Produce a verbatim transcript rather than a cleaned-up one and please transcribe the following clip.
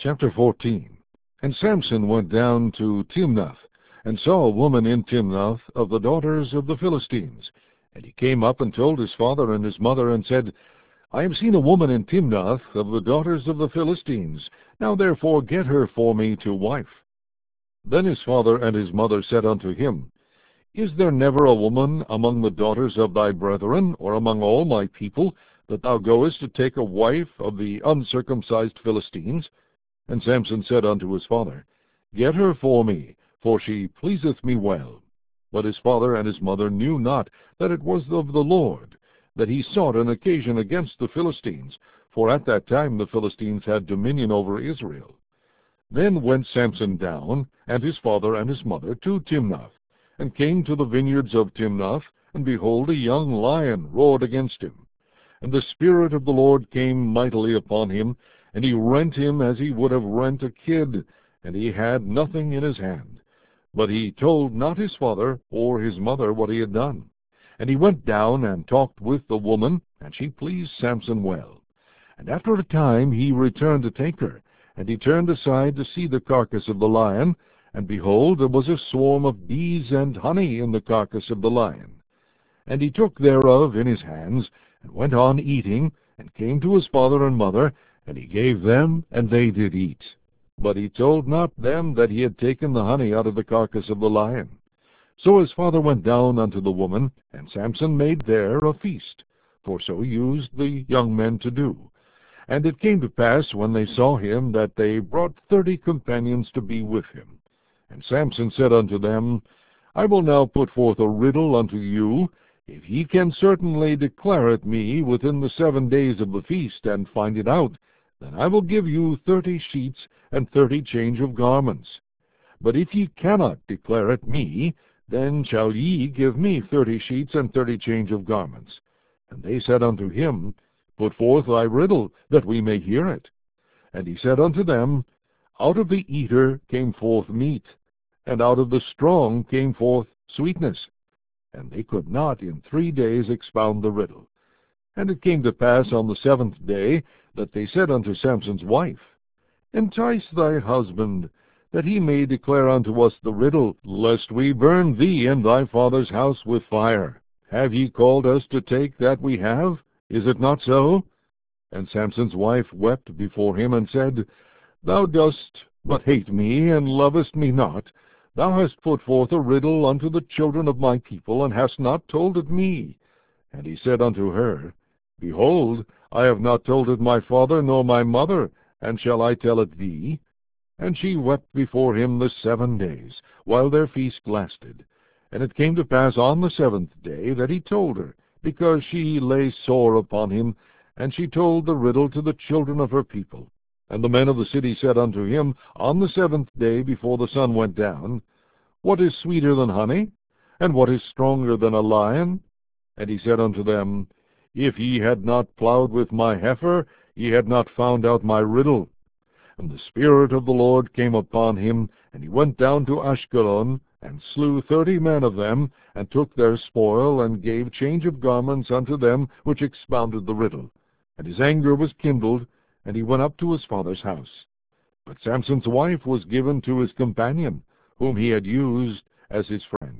Chapter fourteen. And Samson went down to Timnath, and saw a woman in Timnath of the daughters of the Philistines. And he came up and told his father and his mother, and said, I have seen a woman in Timnath of the daughters of the Philistines. Now therefore get her for me to wife. Then his father and his mother said unto him, Is there never a woman among the daughters of thy brethren, or among all my people, that thou goest to take a wife of the uncircumcised Philistines? And Samson said unto his father, Get her for me, for she pleaseth me well. But his father and his mother knew not that it was of the Lord, that he sought an occasion against the Philistines, for at that time the Philistines had dominion over Israel. Then went Samson down, and his father and his mother, to Timnath, and came to the vineyards of Timnath, and behold, a young lion roared against him. And the Spirit of the Lord came mightily upon him, and he rent him as he would have rent a kid, and he had nothing in his hand. But he told not his father or his mother what he had done. And he went down and talked with the woman, and she pleased Samson well. And after a time he returned to take her, and he turned aside to see the carcass of the lion, and behold, there was a swarm of bees and honey in the carcass of the lion. And he took thereof in his hands, and went on eating, and came to his father and mother, and he gave them, and they did eat. But he told not them that he had taken the honey out of the carcass of the lion. So his father went down unto the woman, and Samson made there a feast, for so used the young men to do. And it came to pass, when they saw him, that they brought thirty companions to be with him. And Samson said unto them, I will now put forth a riddle unto you. If ye can certainly declare it me within the seven days of the feast, and find it out, then I will give you thirty sheets and thirty change of garments. But if ye cannot declare it me, then shall ye give me thirty sheets and thirty change of garments. And they said unto him, Put forth thy riddle, that we may hear it. And he said unto them, Out of the eater came forth meat, and out of the strong came forth sweetness. And they could not in three days expound the riddle. And it came to pass on the seventh day, that they said unto Samson's wife, Entice thy husband, that he may declare unto us the riddle, lest we burn thee and thy father's house with fire. Have ye called us to take that we have? Is it not so? And Samson's wife wept before him, and said, Thou dost but hate me, and lovest me not. Thou hast put forth a riddle unto the children of my people, and hast not told it me. And he said unto her, Behold, I have not told it my father nor my mother, and shall I tell it thee? And she wept before him the seven days, while their feast lasted. And it came to pass on the seventh day that he told her, because she lay sore upon him, and she told the riddle to the children of her people. And the men of the city said unto him on the seventh day before the sun went down, What is sweeter than honey? And what is stronger than a lion? And he said unto them, If ye had not plowed with my heifer, ye had not found out my riddle. And the Spirit of the Lord came upon him, and he went down to Ashkelon, and slew thirty men of them, and took their spoil, and gave change of garments unto them which expounded the riddle. And his anger was kindled, and he went up to his father's house. But Samson's wife was given to his companion, whom he had used as his friend.